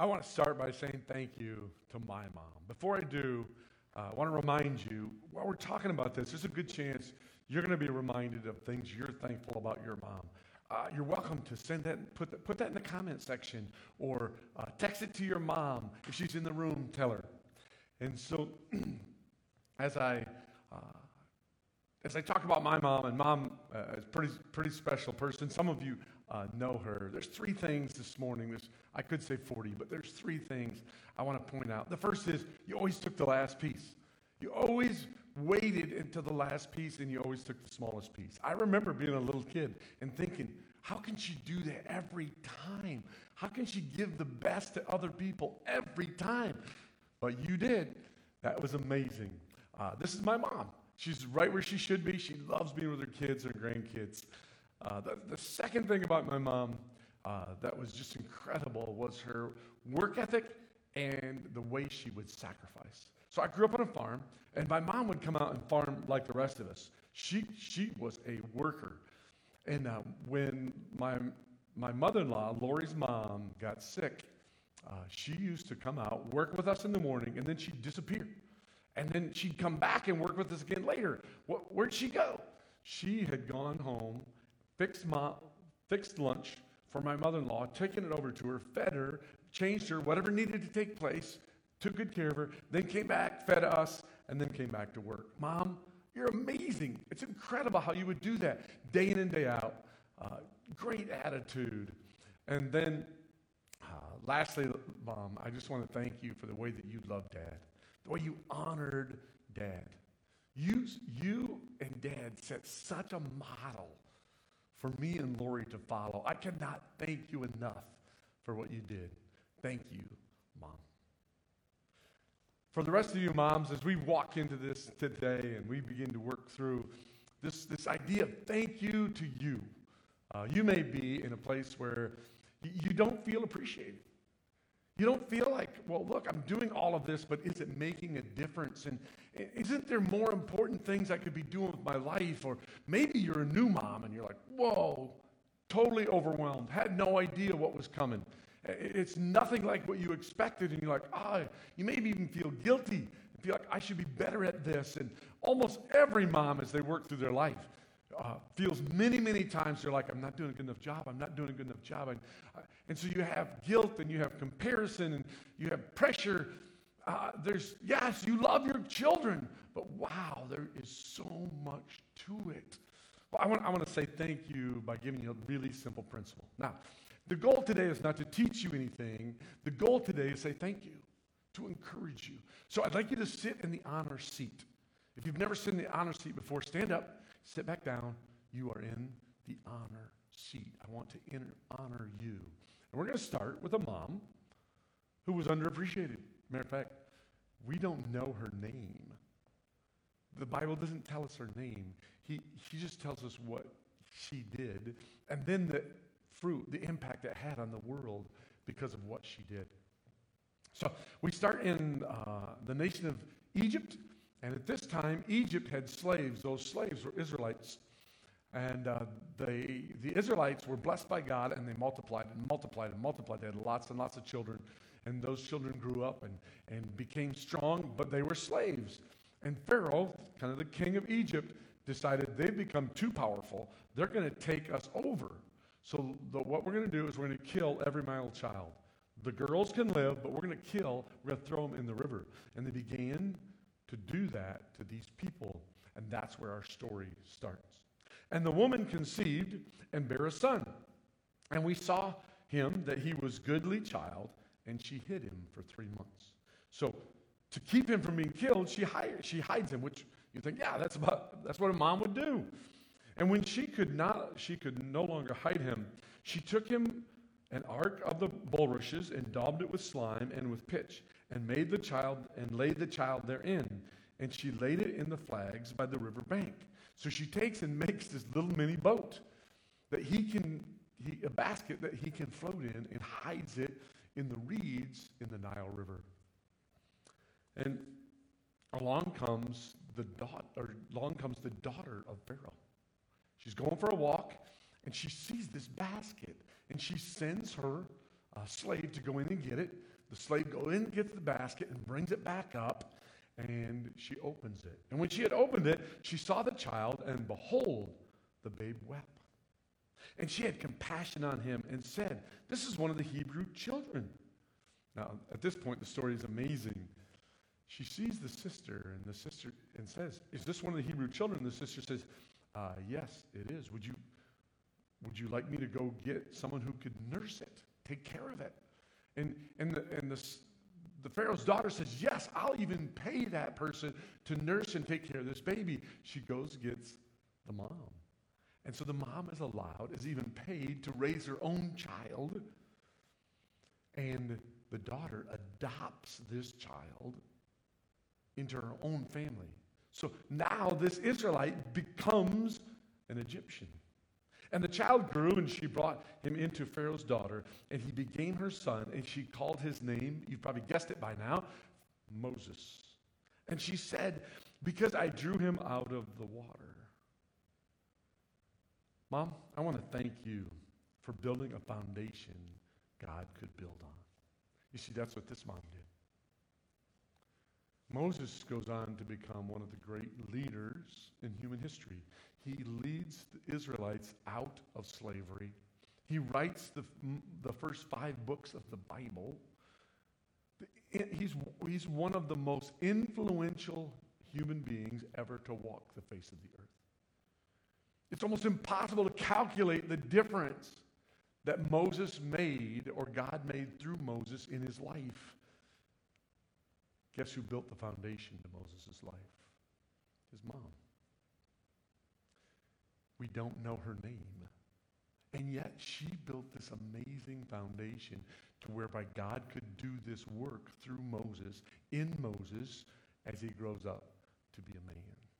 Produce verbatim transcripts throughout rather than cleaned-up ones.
I want to start by saying thank you to my mom. Before I do, uh, I want to remind you, while we're talking about this, there's a good chance you're going to be reminded of things you're thankful about your mom. Uh, you're welcome to send that, put that, put that in the comment section, or uh, text it to your mom. If she's in the room, tell her. And so, as I uh, as I talk about my mom, and mom uh, is a pretty pretty special person. Some of you uh, know her. There's three things this morning. There's I could say forty, but there's three things I want to point out. The first is you always took the last piece. You always waited until the last piece, and you always took the smallest piece. I remember being a little kid and thinking, how can she do that every time? How can she give the best to other people every time? But you did. That was amazing. Uh, this is my mom. She's right where she should be. She loves being with her kids, her grandkids. Uh, the, the second thing about my mom uh, that was just incredible was her work ethic and the way she would sacrifice. So I grew up on a farm, and my mom would come out and farm like the rest of us. She she was a worker. And uh, when my my mother-in-law, Lori's mom, got sick, uh, she used to come out, work with us in the morning, and then she'd disappear. And then she'd come back and work with us again later. What, where'd she go? She had gone home, fixed, ma- fixed lunch for my mother-in-law, taken it over to her, fed her, changed her, whatever needed to take place, took good care of her, then came back, fed us, and then came back to work. Mom, you're amazing. It's incredible how you would do that day in and day out. Uh, great attitude. And then, uh, lastly, Mom, I just want to thank you for the way that you loved Dad, the way you honored Dad. You, you and Dad set such a model for me and Lori to follow. I cannot thank you enough for what you did. Thank you, Mom. For the rest of you moms, as we walk into this today and we begin to work through this, this idea of thank you to you, uh, you may be in a place where y- you don't feel appreciated. You don't feel like, well, look, I'm doing all of this, but is it making a difference? And isn't there more important things I could be doing with my life? Or maybe you're a new mom and you're like, whoa, totally overwhelmed, had no idea what was coming. It's nothing like what you expected, and you're like, ah, oh, you maybe even feel guilty, feel like I should be better at this. And almost every mom, as they work through their life, uh, feels many, many times they're like, I'm not doing a good enough job, I'm not doing a good enough job. And, uh, and so you have guilt, and you have comparison, and you have pressure. Uh, there's, yes, you love your children, but wow, there is so much to it. Well, I want, I want to say thank you by giving you a really simple principle. Now, the goal today is not to teach you anything. The goal today is to say thank you, to encourage you. So I'd like you to sit in the honor seat. If you've never sat in the honor seat before, stand up, sit back down. You are in the honor seat. I want to inter- honor you. And we're going to start with a mom who was underappreciated. Matter of fact, we don't know her name. The Bible doesn't tell us her name. He, he just tells us what she did, and then the fruit, the impact it had on the world because of what she did. So we start in uh, the nation of Egypt, and at this time, Egypt had slaves. Those slaves were Israelites, and uh, they, the Israelites were blessed by God, and they multiplied and multiplied and multiplied. They had lots and lots of children, and those children grew up and, and became strong, but they were slaves. And Pharaoh, kind of the king of Egypt, decided they've become too powerful. They're going to take us over. So the, what we're going to do is we're going to kill every male child. The girls can live, but we're going to kill, we're going to throw them in the river. And they began to do that to these people, and that's where our story starts. And the woman conceived and bare a son. And we saw him that he was goodly child, and she hid him for three months. So to keep him from being killed, she, hide, she hides him, which you think, yeah, that's about that's what a mom would do. And when she could not, she could no longer hide him, she took him an ark of the bulrushes and daubed it with slime and with pitch, and made the child and laid the child therein. And she laid it in the flags by the river bank. So she takes and makes this little mini boat that he can, he, a basket that he can float in, and hides it in the reeds in the Nile River. And along comes the daughter, or along comes the daughter of Pharaoh. She's going for a walk, and she sees this basket, and she sends her uh, slave to go in and get it. The slave goes in, gets the basket, and brings it back up, and she opens it. And when she had opened it, she saw the child, and behold, the babe wept. And she had compassion on him and said, "This is one of the Hebrew children." Now, at this point, the story is amazing. She sees the sister, and the sister and says, "Is this one of the Hebrew children?" The sister says, uh, "Yes, it is. Would you, would you like me to go get someone who could nurse it, take care of it?" And and the and the the Pharaoh's daughter says, "Yes, I'll even pay that person to nurse and take care of this baby." She goes and gets the mom. And so the mom is allowed, is even paid to raise her own child. And the daughter adopts this child into her own family. So now this Israelite becomes an Egyptian. And the child grew, and she brought him into Pharaoh's daughter, and he became her son, and she called his name, you've probably guessed it by now, Moses. And she said, "Because I drew him out of the water." Mom, I want to thank you for building a foundation God could build on. You see, that's what this mom did. Moses goes on to become one of the great leaders in human history. He leads the Israelites out of slavery. He writes the, the first five books of the Bible. He's, he's one of the most influential human beings ever to walk the face of the earth. It's almost impossible to calculate the difference that Moses made, or God made through Moses in his life. Guess who built the foundation to Moses' life? His mom. We don't know her name. And yet she built this amazing foundation to whereby God could do this work through Moses, in Moses, as he grows up to be a man.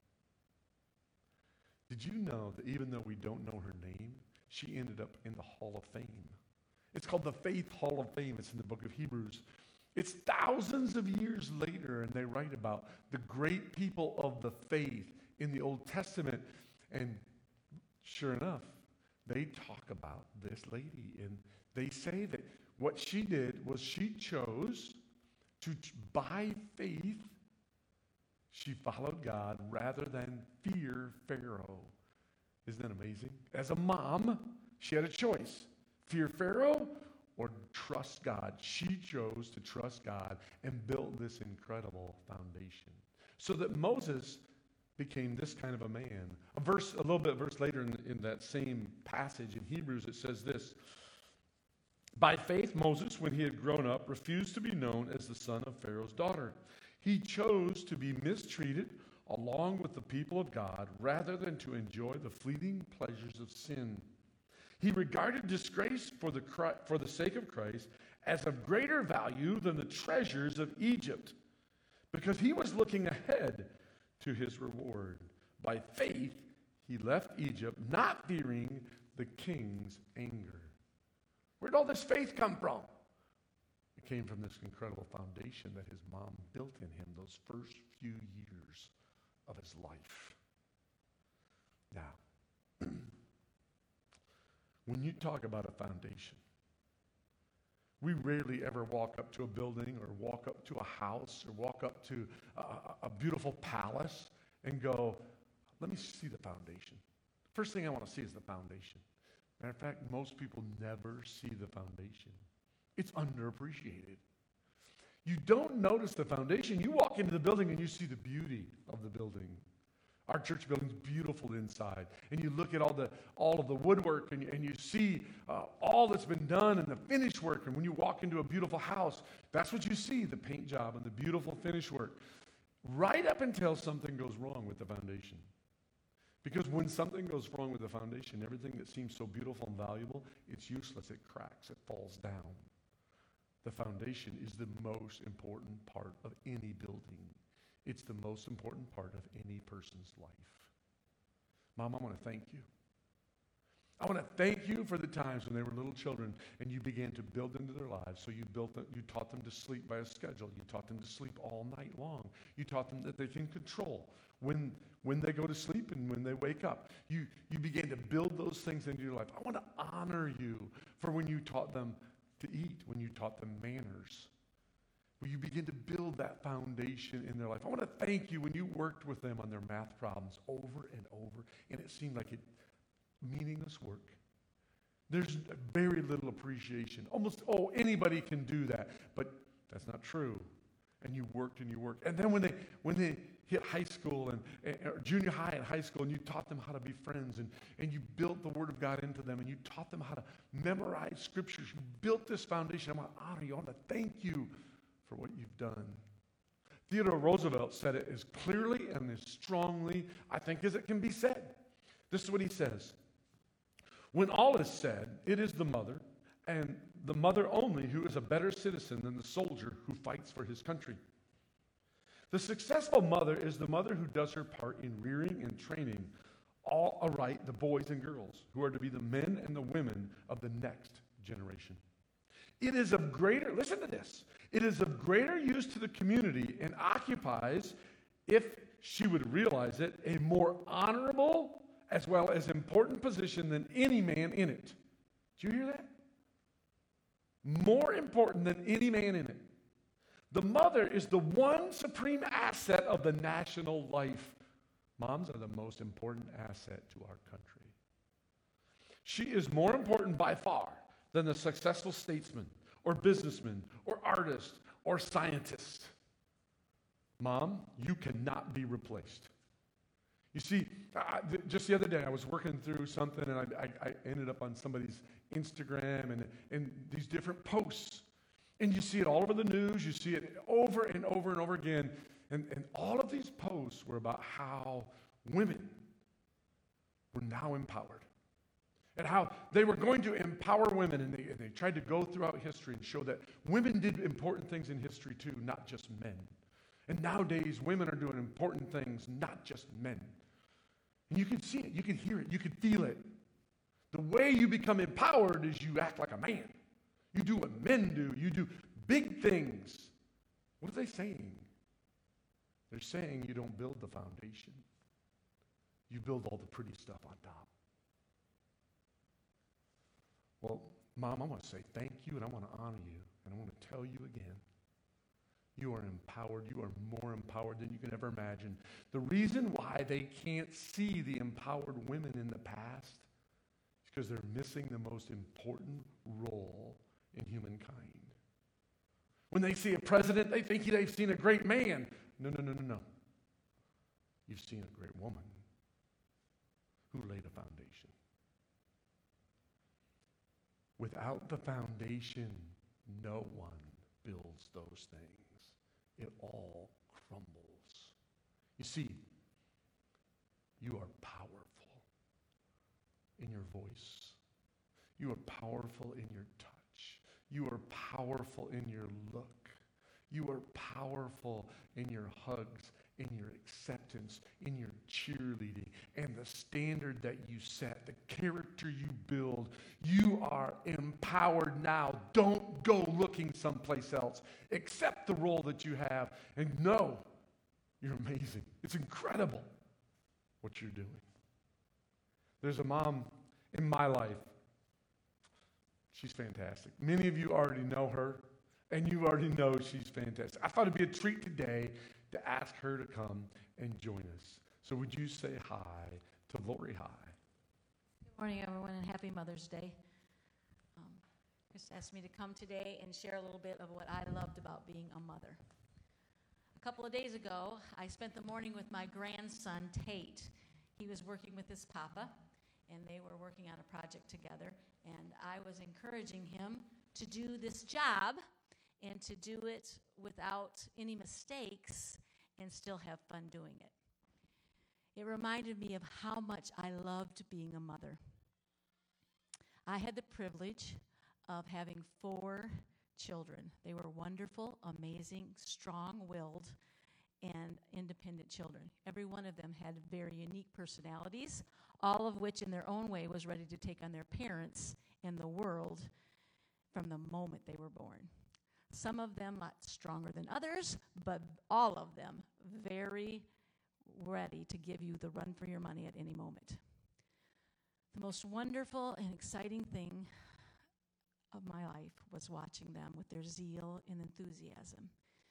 Did you know that even though we don't know her name, she ended up in the Hall of Fame? It's called the Faith Hall of Fame. It's in the book of Hebrews. It's thousands of years later, and they write about the great people of the faith in the Old Testament. And sure enough, they talk about this lady, and they say that what she did was she chose to, by faith, she followed God rather than fear Pharaoh. Isn't that amazing? As a mom, she had a choice. Fear Pharaoh or trust God. She chose to trust God and built this incredible foundation. So that Moses became this kind of a man. A verse, a little bit verse later in, in that same passage in Hebrews, it says this: "By faith Moses, when he had grown up, refused to be known as the son of Pharaoh's daughter. He chose to be mistreated along with the people of God rather than to enjoy the fleeting pleasures of sin. He regarded disgrace for the, for the sake of Christ as of greater value than the treasures of Egypt, because he was looking ahead to his reward. By faith, he left Egypt, not fearing the king's anger." Where'd all this faith come from? It came from this incredible foundation that his mom built in him those first few years of his life. Now, when you talk about a foundation, we rarely ever walk up to a building or walk up to a house or walk up to a, a beautiful palace and go, "Let me see the foundation." First thing I want to see is the foundation. Matter of fact, most people never see the foundation. It's underappreciated. You don't notice the foundation. You walk into the building and you see the beauty of the building. Our church building's beautiful inside. And you look at all the all of the woodwork and, and you see uh, all that's been done and the finish work. And when you walk into a beautiful house, that's what you see, the paint job and the beautiful finish work. Right up until something goes wrong with the foundation. Because when something goes wrong with the foundation, everything that seems so beautiful and valuable, it's useless, it cracks, it falls down. The foundation is the most important part of any building. It's the most important part of any person's life. Mom, I want to thank you. I want to thank you for the times when they were little children and you began to build into their lives. So you built them, you taught them to sleep by a schedule. You taught them to sleep all night long. You taught them that they can control when, when they go to sleep and when they wake up. You, you began to build those things into your life. I want to honor you for when you taught them to eat, when you taught them manners. where you begin to build that foundation in their life. I want to thank you when you worked with them on their math problems over and over, and it seemed like it meaningless work. There's very little appreciation. Almost, oh, anybody can do that, but that's not true. And you worked and you worked. And then when they when they hit high school and, and or junior high and high school, and you taught them how to be friends, and, and you built the Word of God into them, and you taught them how to memorize scriptures. You built this foundation. I want to honor you. I want to thank you for what you've done. Theodore Roosevelt said it as clearly and as strongly, I think, as it can be said. This is what he says. When all is said, it is the mother, and the mother only, who is a better citizen than the soldier who fights for his country. The successful mother is the mother who does her part in rearing and training all aright the boys and girls who are to be the men and the women of the next generation. It is of greater, listen to this, it is of greater use to the community and occupies, if she would realize it, a more honorable as well as important position than any man in it. Did you hear that? More important than any man in it. The mother is the one supreme asset of the national life. Moms are the most important asset to our country. She is more important by far than the successful statesman or businessman or artist or scientist. Mom, you cannot be replaced. You see, I, just the other day I was working through something, and I, I, I ended up on somebody's Instagram and, and these different posts. And you see it all over the news. You see it over and over and over again. And, and all of these posts were about how women were now empowered. And how they were going to empower women. And they, and they tried to go throughout history and show that women did important things in history too, not just men. And nowadays, women are doing important things, not just men. And you can see it, you can hear it, you can feel it. The way you become empowered is you act like a man. You do what men do. You do big things. What are they saying? They're saying you don't build the foundation. You build all the pretty stuff on top. Well, Mom, I want to say thank you, and I want to honor you, and I want to tell you again, you are empowered. You are more empowered than you can ever imagine. The reason why they can't see the empowered women in the past is because they're missing the most important role in humankind. When they see a president, they think they've seen a great man. No, no, no, no, no. You've seen a great woman who laid a foundation. Without the foundation, no one builds those things. It all crumbles. You see, you are powerful in your voice. You are powerful in your touch. You are powerful in your look. You are powerful in your hugs, in your acceptance, in your cheerleading, and the standard that you set, the character you build. You are empowered now. Don't go looking someplace else. Accept the role that you have and know you're amazing. It's incredible what you're doing. There's a mom in my life. She's fantastic. Many of you already know her, and you already know she's fantastic. I thought it'd be a treat today to ask her to come and join us. So would you say hi to Lori High? Good morning, everyone, and happy Mother's Day. Um, Chris asked me to come today and share a little bit of what I loved about being a mother. A couple of days ago, I spent the morning with my grandson, Tate. He was working with his papa, and they were working on a project together, and I was encouraging him to do this job and to do it without any mistakes and still have fun doing it. It reminded me of how much I loved being a mother. I had the privilege of having four children. They were wonderful, amazing, strong-willed, and independent children. Every one of them had very unique personalities, all of which in their own way was ready to take on their parents and the world from the moment they were born. Some of them a lot stronger than others, but all of them very ready to give you the run for your money at any moment. The most wonderful and exciting thing of my life was watching them with their zeal and enthusiasm.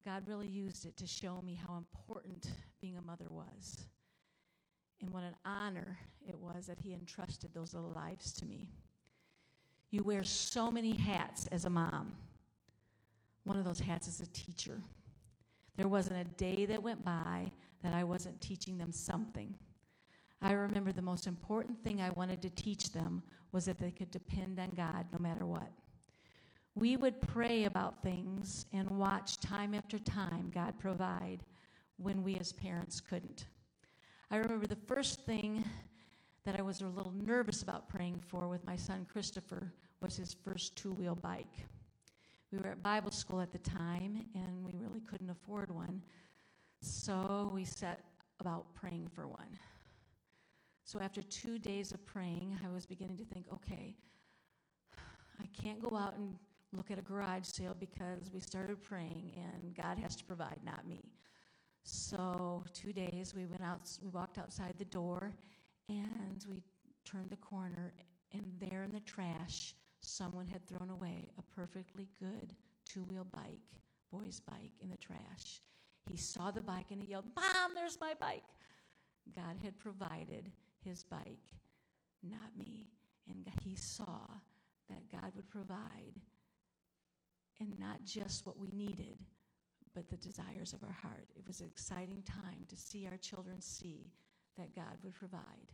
God really used it to show me how important being a mother was, and what an honor it was that he entrusted those little lives to me. You wear so many hats as a mom. One of those hats is a teacher. There wasn't a day that went by that I wasn't teaching them something. I remember the most important thing I wanted to teach them was that they could depend on God no matter what. We would pray about things and watch time after time God provide when we as parents couldn't. I remember the first thing that I was a little nervous about praying for with my son Christopher was his first two-wheel bike. We were at Bible school at the time, and we really couldn't afford one, so we set about praying for one. So after two days of praying, I was beginning to think, okay, I can't go out and look at a garage sale because we started praying, and God has to provide, not me. So two days, we went out, we walked outside the door, and we turned the corner, and there in the trash, someone had thrown away a perfectly good two-wheel bike, boy's bike, in the trash. He saw the bike, and he yelled, "Mom, there's my bike!" God had provided his bike, not me. And he saw that God would provide, and not just what we needed, but the desires of our heart. It was an exciting time to see our children see that God would provide.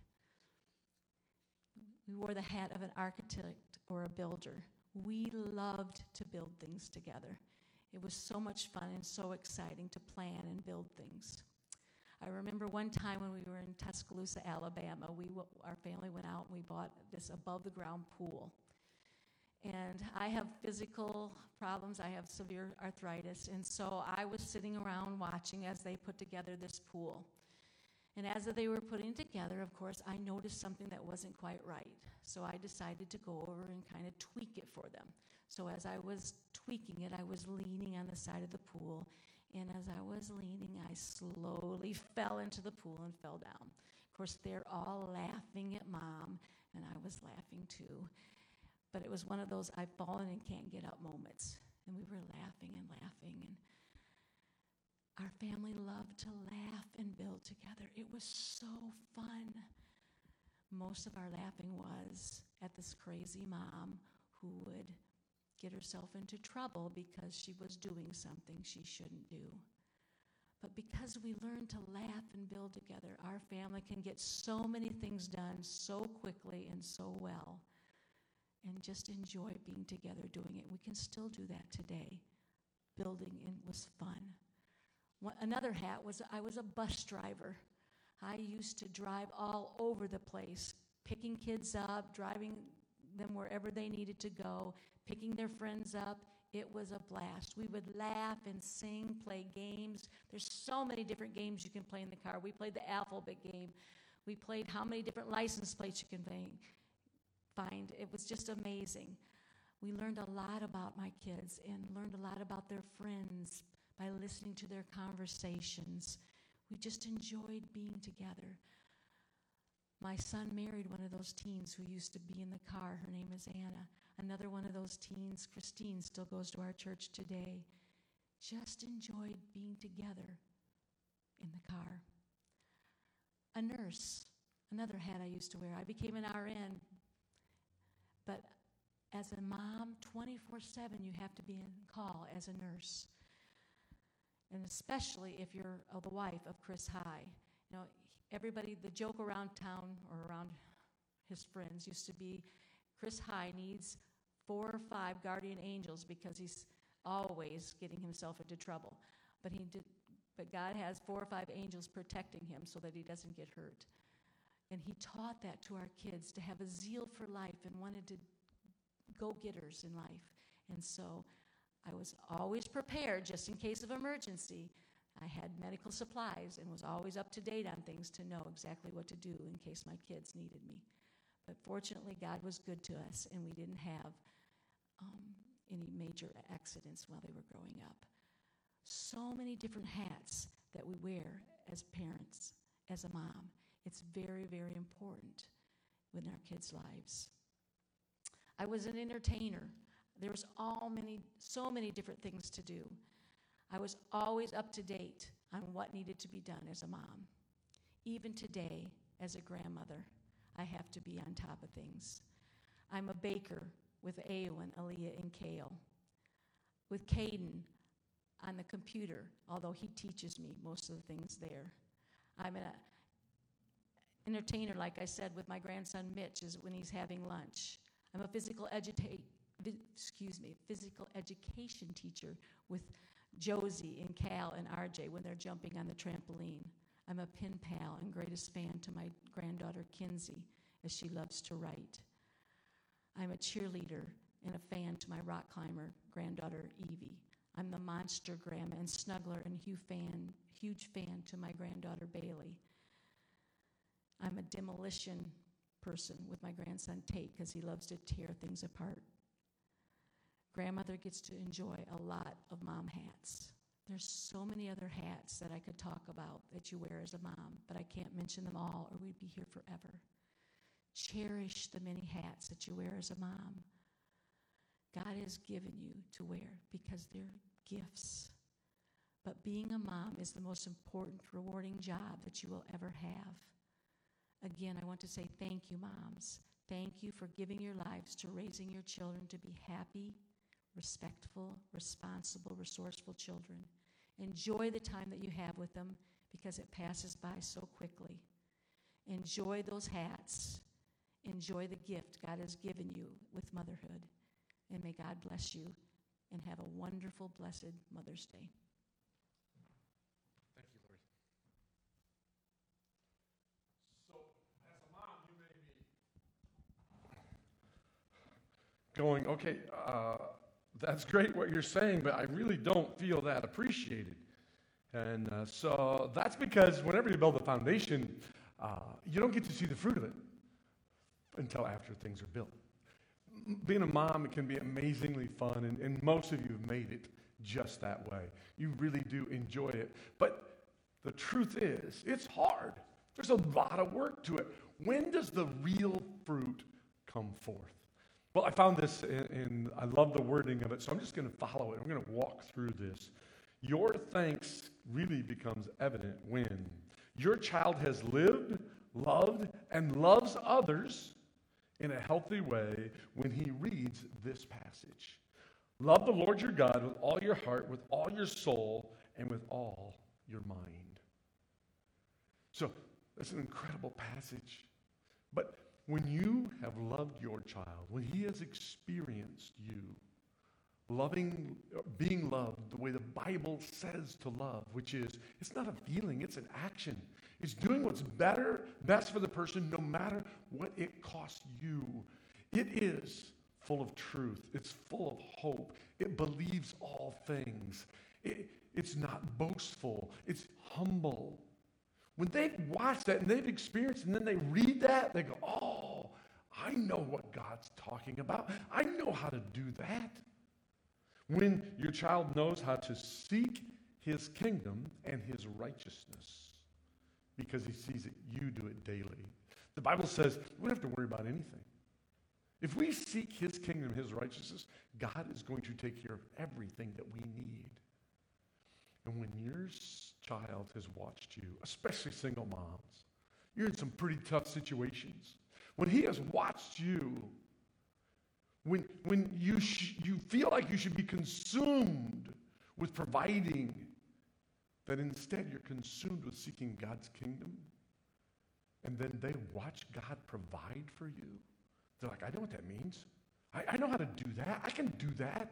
We wore the hat of an architect or a builder. We loved to build things together. It was so much fun and so exciting to plan and build things. I remember one time when we were in Tuscaloosa, Alabama, we our family went out and we bought this above-the-ground pool. And I have physical problems. I have severe arthritis. And so I was sitting around watching as they put together this pool. And as they were putting it together, of course, I noticed something that wasn't quite right. So I decided to go over and kind of tweak it for them. So as I was tweaking it, I was leaning on the side of the pool. And as I was leaning, I slowly fell into the pool and fell down. Of course, they're all laughing at Mom, and I was laughing too. But it was one of those I've fallen and can't get up moments. And we were laughing and laughing. And our family loved to laugh and build together. It was so fun. Most of our laughing was at this crazy mom who would get herself into trouble because she was doing something she shouldn't do. But because we learned to laugh and build together, our family can get so many things done so quickly and so well, and just enjoy being together doing it. We can still do that today. Building in was fun. One, another hat was I was a bus driver. I used to drive all over the place, picking kids up, driving them wherever they needed to go, picking their friends up. It was a blast. We would laugh and sing, play games. There's so many different games you can play in the car. We played the alphabet game. We played how many different license plates you can play, find. It was just amazing. We learned a lot about my kids and learned a lot about their friends by listening to their conversations. We just enjoyed being together. My son married one of those teens who used to be in the car. Her name is Anna. Another one of those teens, Christine, still goes to our church today. Just enjoyed being together in the car. A nurse, another hat I used to wear. I became an R N. But as a mom, twenty-four seven, you have to be in call as a nurse. And especially if you're uh, the wife of Chris High. You know, everybody, the joke around town or around his friends used to be, Chris High needs four or five guardian angels because he's always getting himself into trouble. But he did, but God has four or five angels protecting him so that he doesn't get hurt. And he taught that to our kids, to have a zeal for life and wanted to go-getters in life. And so I was always prepared just in case of emergency. I had medical supplies and was always up to date on things to know exactly what to do in case my kids needed me. But fortunately, God was good to us, and we didn't have um, any major accidents while they were growing up. So many different hats that we wear as parents, as a mom. It's very, very important in our kids' lives. I was an entertainer. There was all many, so many different things to do. I was always up to date on what needed to be done as a mom. Even today, as a grandmother, I have to be on top of things. I'm a baker with Eowyn, Aaliyah, and Kale. With Caden on the computer, although he teaches me most of the things there. I'm an entertainer, like I said, with my grandson Mitch is when he's having lunch. I'm a physical educate, excuse me, physical education teacher with Josie and Cal and R J when they're jumping on the trampoline. I'm a pen pal and greatest fan to my granddaughter Kinsey as she loves to write. I'm a cheerleader and a fan to my rock climber granddaughter Evie. I'm the monster grandma and snuggler and huge fan, huge fan to my granddaughter Bailey. I'm a demolition person with my grandson Tate because he loves to tear things apart. Grandmother gets to enjoy a lot of mom hats. There's so many other hats that I could talk about that you wear as a mom, but I can't mention them all or we'd be here forever. Cherish the many hats that you wear as a mom. God has given you to wear because they're gifts. But being a mom is the most important, rewarding job that you will ever have. Again, I want to say thank you, moms. Thank you for giving your lives to raising your children to be happy, respectful, responsible, resourceful children. Enjoy the time that you have with them because it passes by so quickly. Enjoy those hats. Enjoy the gift God has given you with motherhood. And may God bless you and have a wonderful, blessed Mother's Day. Thank you, Lori. So, as a mom, you may be going, okay, uh, that's great what you're saying, but I really don't feel that appreciated. And uh, so that's because whenever you build a foundation, uh, you don't get to see the fruit of it until after things are built. Being a mom, it can be amazingly fun, and, and most of you have made it just that way. You really do enjoy it. But the truth is, it's hard. There's a lot of work to it. When does the real fruit come forth? Well, I found this, and I love the wording of it, so I'm just going to follow it. I'm going to walk through this. Your thanks really becomes evident when your child has lived, loved, and loves others in a healthy way when he reads this passage. Love the Lord your God with all your heart, with all your soul, and with all your mind. So, that's an incredible passage. But when you have loved your child, when he has experienced you, loving, being loved the way the Bible says to love, which is, it's not a feeling, it's an action. It's doing what's better, best for the person, no matter what it costs you. It is full of truth. It's full of hope. It believes all things. It, it's not boastful. It's humble. When they've watched that and they've experienced and then they read that, they go, oh, I know what God's talking about. I know how to do that. When your child knows how to seek his kingdom and his righteousness, because he sees that you do it daily. The Bible says we don't have to worry about anything. If we seek his kingdom, his righteousness, God is going to take care of everything that we need. And when your child has watched you, especially single moms, you're in some pretty tough situations. When he has watched you, when, when you, sh- you feel like you should be consumed with providing, that instead you're consumed with seeking God's kingdom, and then they watch God provide for you. They're like, I know what that means. I, I know how to do that. I can do that.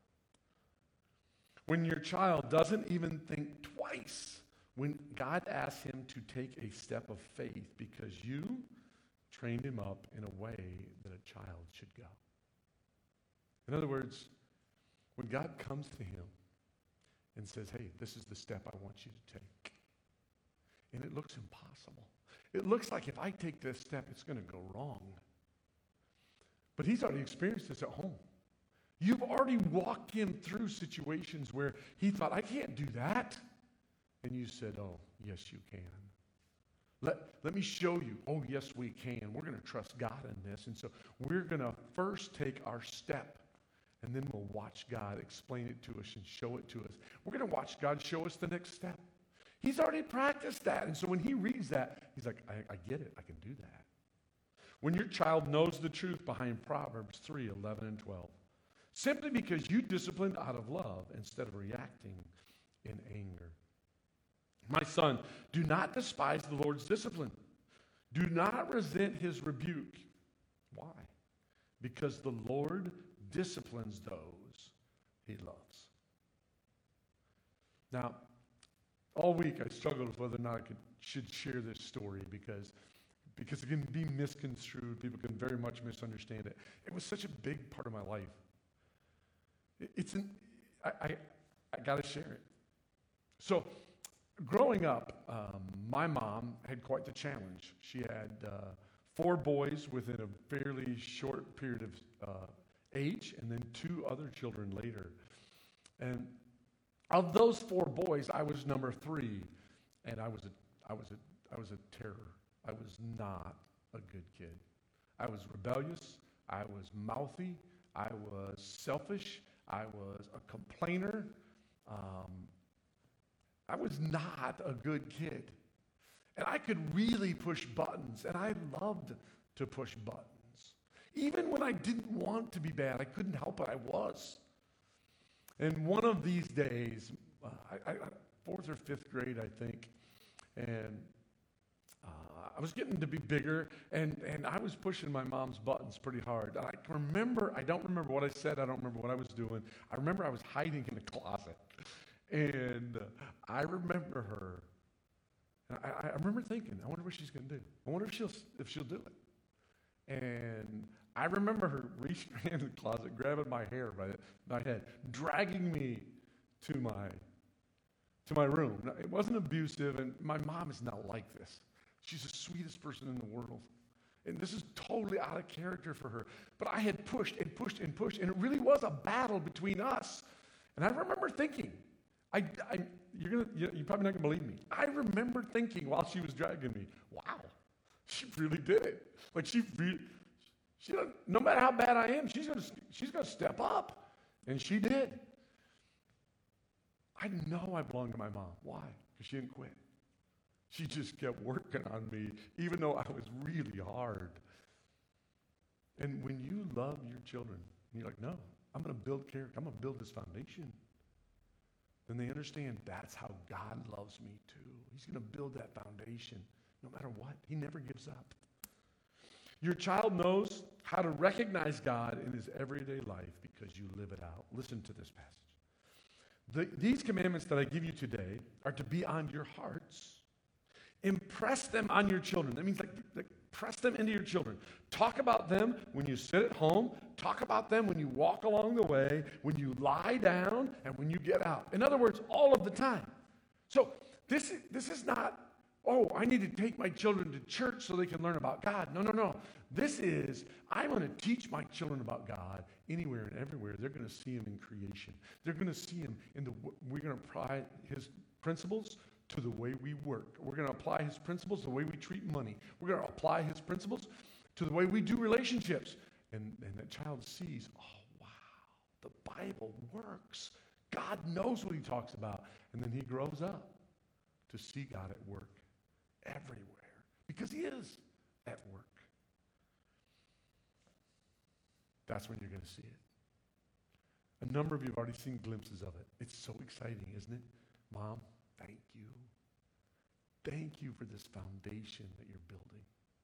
When your child doesn't even think twice when God asks him to take a step of faith because you trained him up in a way that a child should go. In other words, when God comes to him and says, hey, this is the step I want you to take. And it looks impossible. It looks like if I take this step, it's going to go wrong. But he's already experienced this at home. You've already walked him through situations where he thought, I can't do that. And you said, oh, yes, you can. Let, let me show you. Oh, yes, we can. We're going to trust God in this. And so we're going to first take our step. And then we'll watch God explain it to us and show it to us. We're going to watch God show us the next step. He's already practiced that. And so when he reads that, he's like, I, I get it. I can do that. When your child knows the truth behind Proverbs three, eleven, and twelve, simply because you disciplined out of love instead of reacting in anger. My son, do not despise the Lord's discipline. Do not resent his rebuke. Why? Because the Lord disciplines those he loves. Now, all week I struggled with whether or not I could, should share this story because, because it can be misconstrued. People can very much misunderstand it. It was such a big part of my life. It, it's an, I, I, I got to share it. So, growing up, um, my mom had quite the challenge. She had uh, four boys within a fairly short period of uh, age, and then two other children later. And of those four boys, I was number three, and I was a, I was a, I was a terror. I was not a good kid. I was rebellious. I was mouthy. I was selfish. I was a complainer. Um, I was not a good kid. And I could really push buttons, and I loved to push buttons. Even when I didn't want to be bad, I couldn't help it, I was. And one of these days, uh, I, I, fourth or fifth grade, I think, and uh, I was getting to be bigger, and, and I was pushing my mom's buttons pretty hard. I can remember, I don't remember what I said, I don't remember what I was doing. I remember I was hiding in a closet. And uh, I remember her. I, I remember thinking, I wonder what she's going to do. I wonder if she'll if she'll do it. And I remember her reaching her hand in the closet, grabbing my hair by my head, dragging me to my to my room. Now, it wasn't abusive, and my mom is not like this. She's the sweetest person in the world. And this is totally out of character for her. But I had pushed and pushed and pushed, and it really was a battle between us. And I remember thinking, I, I, you're gonna, you, you're probably not going to believe me. I remember thinking while she was dragging me, wow, she really did it. Like she really, she, no matter how bad I am, she's going to she's gonna step up. And she did. I know I belonged to my mom. Why? Because she didn't quit. She just kept working on me, even though I was really hard. And when you love your children, and you're like, no, I'm going to build character. I'm going to build this foundation. Then they understand that's how God loves me too. He's going to build that foundation no matter what. He never gives up. Your child knows how to recognize God in his everyday life because you live it out. Listen to this passage. The, these commandments that I give you today are to be on your hearts. Impress them on your children. That means like, like press them into your children. Talk about them when you sit at home. Talk about them when you walk along the way, when you lie down, and when you get out. In other words, all of the time. So this is, this is not, oh, I need to take my children to church so they can learn about God. No, no, no. This is, I'm going to teach my children about God anywhere and everywhere. They're going to see him in creation. They're going to see him in the, we're going to apply his principles to the way we work. We're going to apply his principles to the way we treat money. We're going to apply his principles to the way we do relationships. And, and that child sees, oh, wow, the Bible works. God knows what he talks about. And then he grows up to see God at work everywhere because he is at work. That's when you're going to see it. A number of you have already seen glimpses of it. It's so exciting, isn't it? Mom, thank you. Thank you for this foundation that you're building.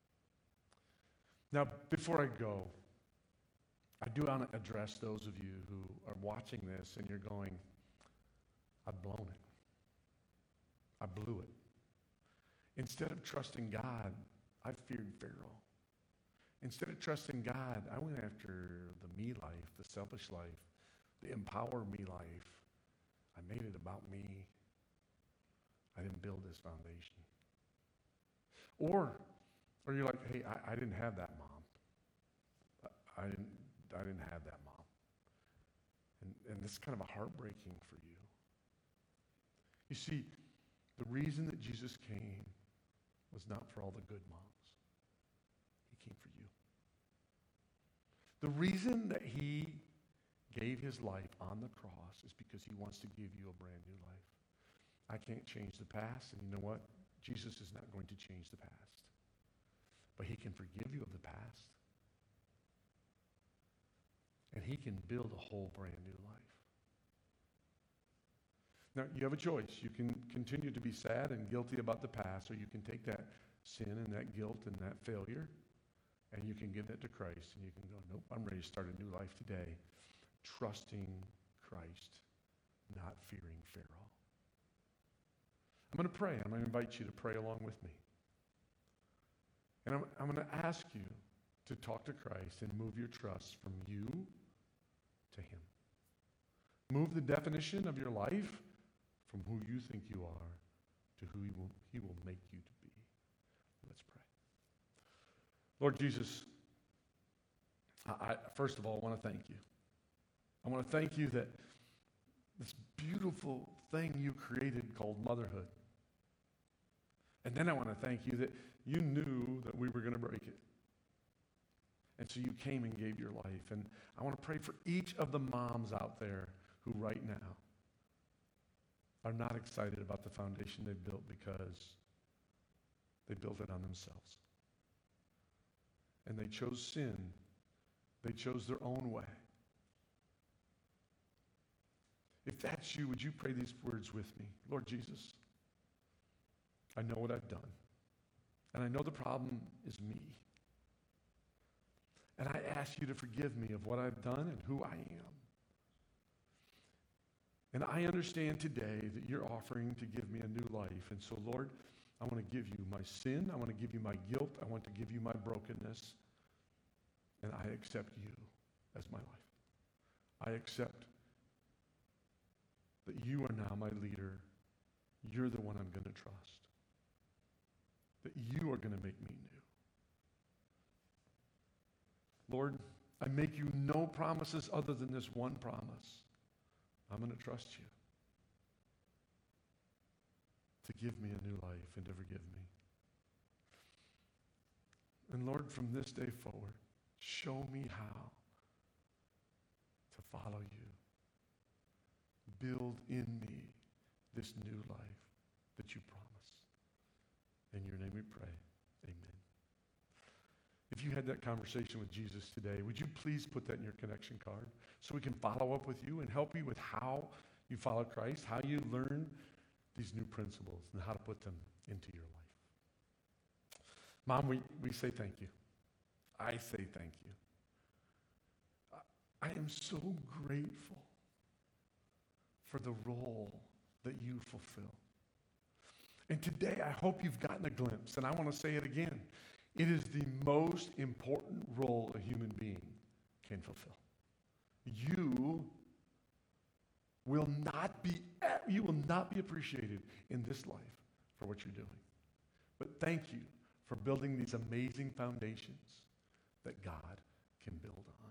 Now, before I go, I do want to address those of you who are watching this and you're going, I've blown it. I blew it. Instead of trusting God, I feared Pharaoh. Instead of trusting God, I went after the me life, the selfish life, the empower me life. I made it about me. I didn't build this foundation. Or, or you're like, hey, I, I didn't have that mom. I, I didn't I didn't have that mom. And, and this is kind of a heartbreaking for you. You see, the reason that Jesus came was not for all the good moms. He came for you. The reason that he gave his life on the cross is because he wants to give you a brand new life. I can't change the past, and you know what? Jesus is not going to change the past. But he can forgive you of the past. And he can build a whole brand new life. Now, you have a choice. You can continue to be sad and guilty about the past, or you can take that sin and that guilt and that failure, and you can give that to Christ, and you can go, nope, I'm ready to start a new life today, trusting Christ, not fearing Pharaoh. I'm going to pray. I'm going to invite you to pray along with me. And I'm, I'm going to ask you to talk to Christ and move your trust from you to him. Move the definition of your life from who you think you are to who he will, he will make you to be. Let's pray. Lord Jesus, I, I first of all want to thank you. I want to thank you that this beautiful thing you created called motherhood. And then I want to thank you that you knew that we were going to break it. And so you came and gave your life. And I want to pray for each of the moms out there who right now are not excited about the foundation they've built because they built it on themselves. And they chose sin. They chose their own way. If that's you, would you pray these words with me? Lord Jesus, I know what I've done. And I know the problem is me. And I ask you to forgive me of what I've done and who I am. And I understand today that you're offering to give me a new life. And so, Lord, I want to give you my sin. I want to give you my guilt. I want to give you my brokenness. And I accept you as my life. I accept that you are now my leader. You're the one I'm going to trust. That you are going to make me new. Lord, I make you no promises other than this one promise. I'm going to trust you to give me a new life and to forgive me. And Lord, from this day forward, show me how to follow you. Build in me this new life that you promise. In your name we pray. Amen. If you had that conversation with Jesus today, would you please put that in your connection card so we can follow up with you and help you with how you follow Christ, how you learn these new principles, and how to put them into your life. Mom, we, we say thank you. I say thank you. I am so grateful for the role that you fulfill. And today, I hope you've gotten a glimpse, and I want to say it again. It is the most important role a human being can fulfill. You will not be, you will not be appreciated in this life for what you're doing. But thank you for building these amazing foundations that God can build on.